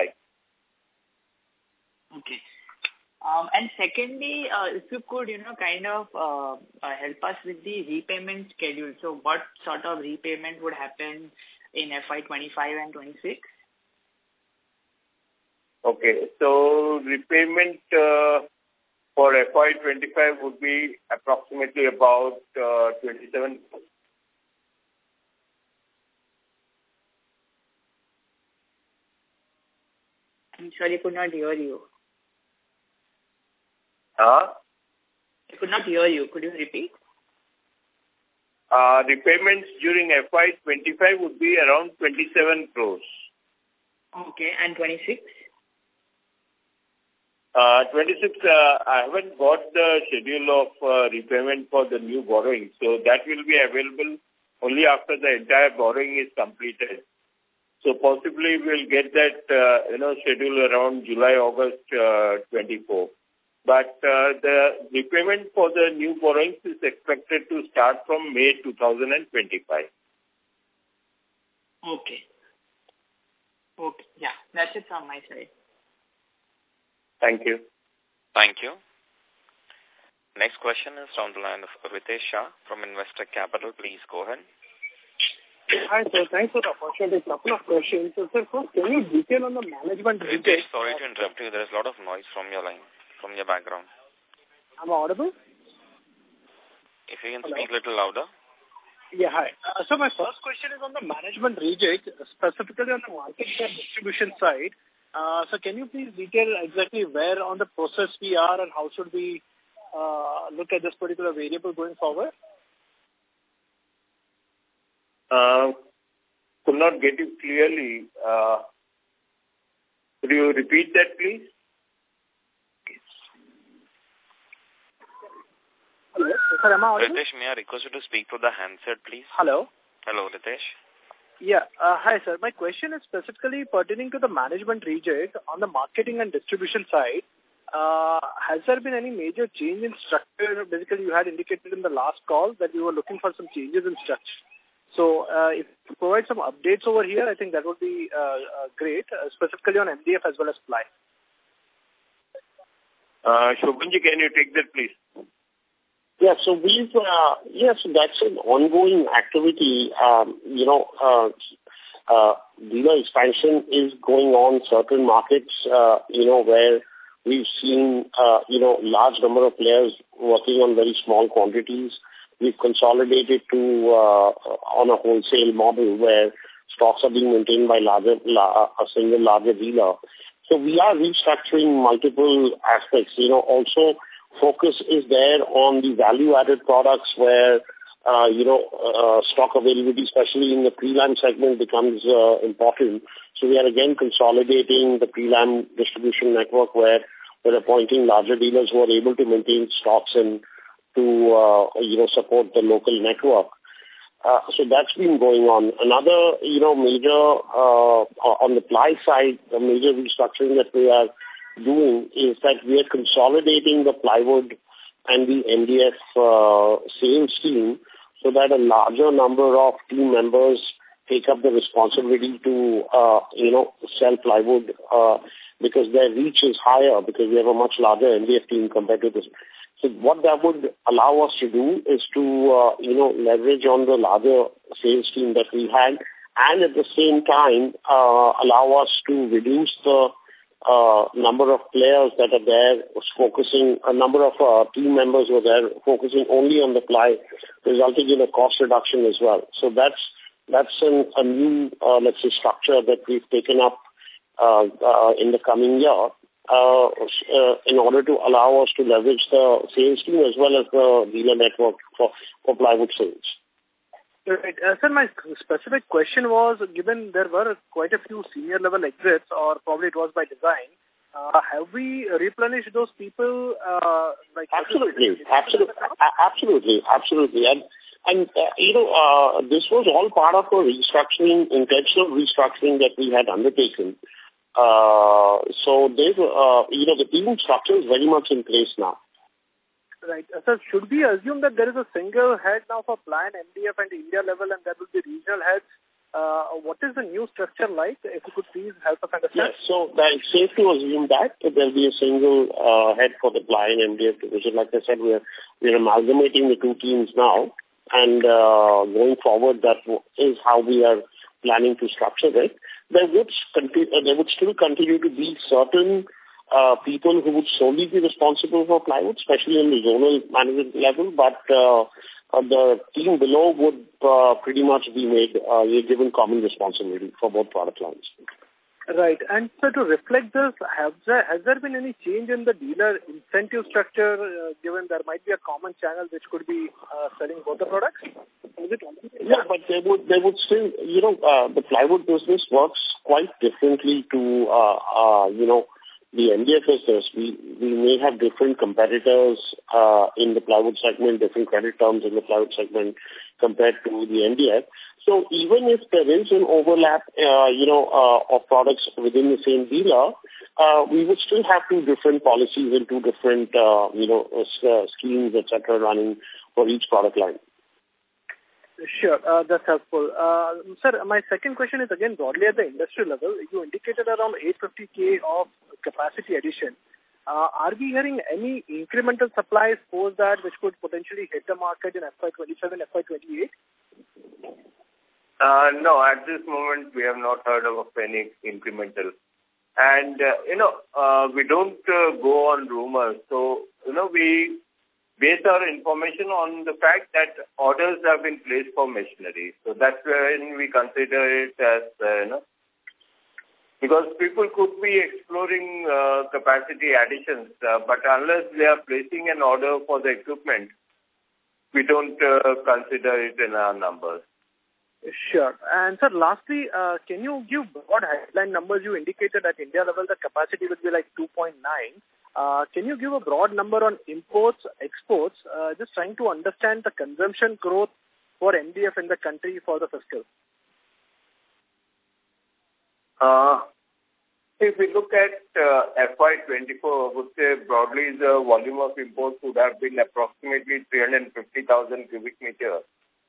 Okay. And secondly, if you could, kind of help us with the repayment schedule. So what sort of repayment would happen in FY25 and 26? Okay. So repayment for FY25 would be approximately about 27. I'm sorry, I could not hear you. I could not hear you. Could you repeat? Repayments during FY25 would be around 27 crores. Okay. And 26? 26, I haven't got the schedule of repayment for the new borrowing. So that will be available only after the entire borrowing is completed. So possibly we'll get that, schedule around July, August 24. But the repayment for the new borrowings is expected to start from May 2025. Okay. Okay. Yeah, that's it from my side. Thank you. Thank you. Next question is from the line of Ritesh Shah from Investec Capital. Please go ahead. Hi, sir. Thanks for the opportunity. A couple of questions. So, sir, first, can you detail on the management? Ritesh, sorry to interrupt you. There is a lot of noise from your line, from your background. I'm audible? If you can speak a little louder. Yeah, hi. So my first question is on the management rejig, specifically on the market share distribution side. So can you please detail exactly where on the process we are and how should we look at this particular variable going forward? Could not get you clearly. Could you repeat that, please? Hello, sir, am I audible? Ritesh, may I request you to speak to the handset, please? Hello. Hello, Ritesh. Yeah. Hi, sir. My question is specifically pertaining to the management rejig on the marketing and distribution side. Has there been any major change in structure? Basically, you had indicated in the last call that you were looking for some changes in structure. So if you provide some updates over here, I think that would be great, specifically on MDF as well as ply. Shobhanji, can you take that, please? Yeah, so we've, yes, that's an ongoing activity. Dealer expansion is going on certain markets, where we've seen, large number of players working on very small quantities. We've consolidated to on a wholesale model where stocks are being maintained by a single larger dealer. So we are restructuring multiple aspects. Also focus is there on the value-added products where, stock availability, especially in the pre-lam segment, becomes important. So we are again consolidating the pre-lam distribution network where we're appointing larger dealers who are able to maintain stocks and to, support the local network. So that's been going on. Another, major, on the ply side, the major restructuring that we are doing is that we are consolidating the plywood and the MDF sales team so that a larger number of team members take up the responsibility to, sell plywood because their reach is higher because we have a much larger MDF team compared to this. So what that would allow us to do is to, leverage on the larger sales team that we had and at the same time allow us to reduce the number of players that are there focusing, a number of team members were there focusing only on the ply, resulting in a cost reduction as well. So that's a new, structure that we've taken up in the coming year in order to allow us to leverage the sales team as well as the dealer network for plywood sales. Right. Sir, my specific question was, given there were quite a few senior level exits, or probably it was by design, have we replenished those people? Absolutely. And this was all part of a restructuring, intentional restructuring that we had undertaken. So they've, the team structure is very much in place now. Right. So should we assume that there is a single head now for Ply and MDF and India level, and there will be regional heads? What is the new structure like? If you could please help us understand. Yes, so it's safe to assume that there will be a single head for the Ply and MDF division. Like I said, we're amalgamating the two teams now, and going forward, that is how we are planning to structure it. There would still continue to be certain people who would solely be responsible for plywood, especially in the zonal management level, but the team below would pretty much be made given common responsibility for both product lines. Right. And so to reflect this, has there been any change in the dealer incentive structure, given there might be a common channel which could be selling both the products? Yeah, but they would still, the plywood business works quite differently to, the MDF business. We may have different competitors in the plywood segment, different credit terms in the plywood segment compared to the MDF. So even if there is an overlap, of products within the same dealer, we would still have two different policies and two different, schemes, etc., running for each product line. Sure, that's helpful. Sir, my second question is again broadly at the industry level. You indicated around 850K of capacity addition. Are we hearing any incremental supplies post that which could potentially hit the market in FY27, FY28? No, at this moment we have not heard of any incremental. And, we don't go on rumors. So, we base our information on the fact that orders have been placed for machinery. So that's when we consider it as, because people could be exploring capacity additions, but unless they are placing an order for the equipment, we don't consider it in our numbers. Sure. And sir, lastly, can you give broad headline numbers? You indicated at India level the capacity would be like 2.9. Can you give a broad number on imports, exports? Just trying to understand the consumption growth for MDF in the country for the fiscal. If we look at FY24, I would say broadly the volume of imports would have been approximately 350,000 cubic meters.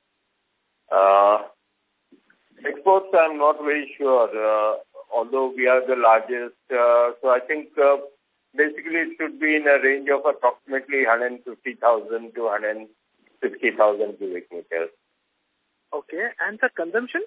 Exports, I'm not very sure, although we are the largest. So I think basically it should be in a range of approximately 150,000 to 160,000 cubic meters. Okay. And the consumption?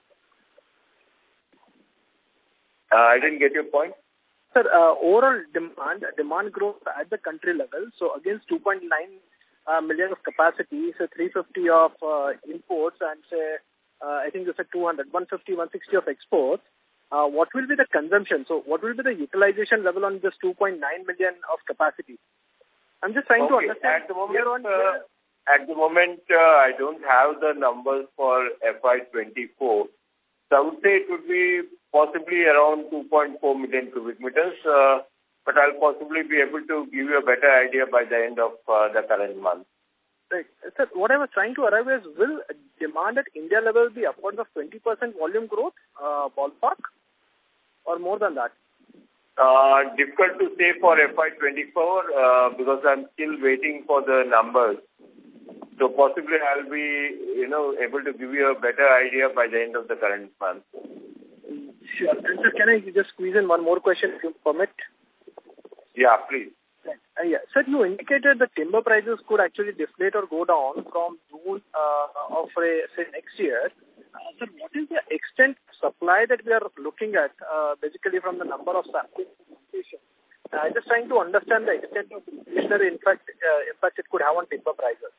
I didn't get your point. Sir, overall demand growth at the country level, so against 2.9 million of capacity, so 350 of imports and say, I think you said 150, 160 of exports. What will be the consumption? So what will be the utilization level on this 2.9 million of capacity? I'm just trying to understand. At the moment, I don't have the numbers for FY24. So I would say it would be possibly around 2.4 million cubic meters, but I'll possibly be able to give you a better idea by the end of the current month. Right. Sir, what I was trying to arrive is, will demand at India level be upwards of 20% volume growth, ballpark, or more than that? Difficult to say for FY24 because I'm still waiting for the numbers. So possibly I'll be, able to give you a better idea by the end of the current month. Sure. And sir, can I just squeeze in one more question if you permit? Yeah, please. Yeah. Sir, you indicated the timber prices could actually deflate or go down from June of, say, next year. Sir, what is the extent supply that we are looking at, basically from the number of samples? I'm just trying to understand the extent of inflationary impact it could have on timber prices.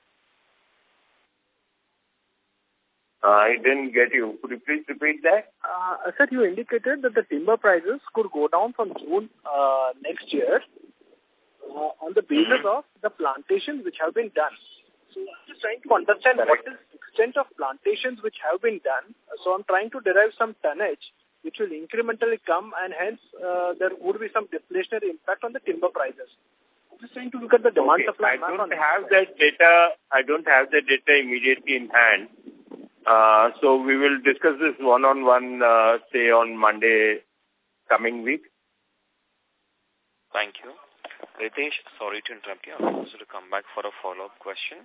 I didn't get you. Could you please repeat that? Sir, you indicated that the timber prices could go down from June next year on the basis of the plantations which have been done. So I'm just trying to understand what is the extent of plantations which have been done. So I'm trying to derive some tonnage which will incrementally come, and hence there would be some deflationary impact on the timber prices. I'm just trying to look at the demand supply. I don't have that data immediately in hand. So we will discuss this one-on-one, say on Monday coming week. Thank you. Ritesh, sorry to interrupt you. I'm supposed to come back for a follow-up question.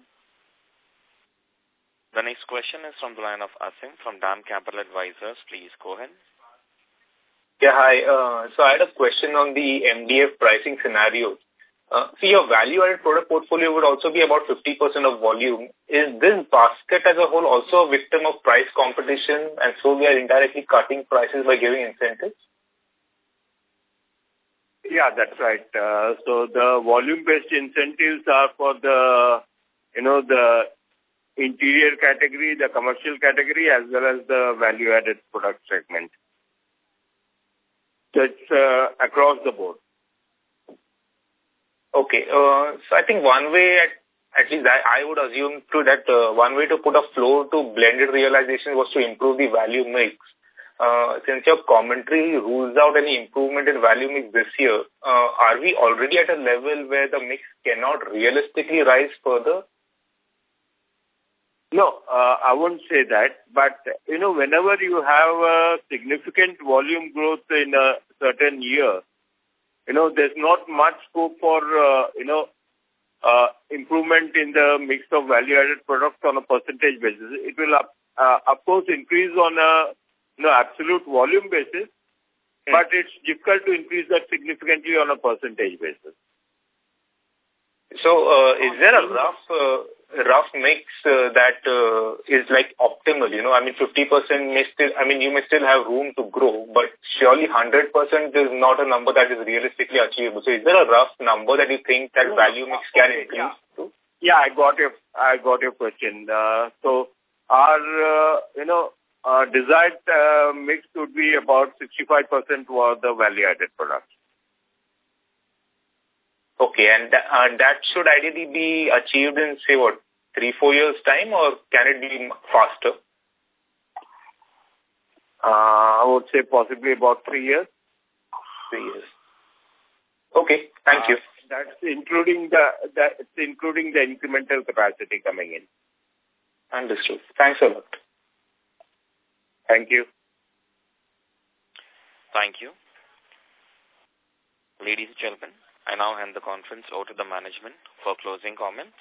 The next question is from the line of Asim from DAM Capital Advisors. Please go ahead. Yeah, hi. So I had a question on the MDF pricing scenario. See, your value-added product portfolio would also be about 50% of volume. Is this basket as a whole also a victim of price competition, and so we are indirectly cutting prices by giving incentives? Yeah, that's right. So the volume-based incentives are for the, the interior category, the commercial category, as well as the value-added product segment. So it's across the board. Okay. So I think one way, at least I would assume to that one way to put a floor to blended realization was to improve the value mix. Since your commentary rules out any improvement in value mix this year, are we already at a level where the mix cannot realistically rise further? No, I won't say that. But, whenever you have a significant volume growth in a certain year, there's not much scope for, improvement in the mix of value-added products on a percentage basis. It will, of course, increase on a absolute volume basis, but it's difficult to increase that significantly on a percentage basis. So, is there a rough mix that is like optimal? I mean, 50% may still, you may still have room to grow, but surely 100% is not a number that is realistically achievable. So, is there a rough number that you think that value mix can increase to? Yeah, I got your question. So, our desired mix would be about 65% for the value-added products. Okay, and that should ideally be achieved in, say, 3-4 years' time, or can it be faster? I would say possibly about 3 years. 3 years. Okay, thank you. That's including the incremental capacity coming in. Understood. Thanks a lot. Thank you. Thank you. Ladies and gentlemen, I now hand the conference over to the management for closing comments.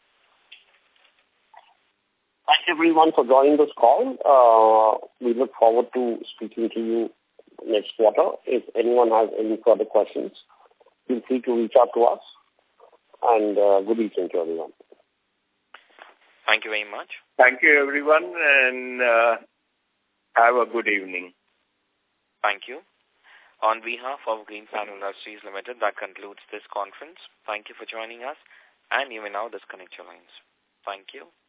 Thank you everyone for joining this call. We look forward to speaking to you next quarter. If anyone has any further questions, feel free to reach out to us. And good evening to everyone. Thank you very much. Thank you everyone, and have a good evening. Thank you. On behalf of Greenpanel Industries Limited, that concludes this conference. Thank you for joining us, and you may now disconnect your lines. Thank you.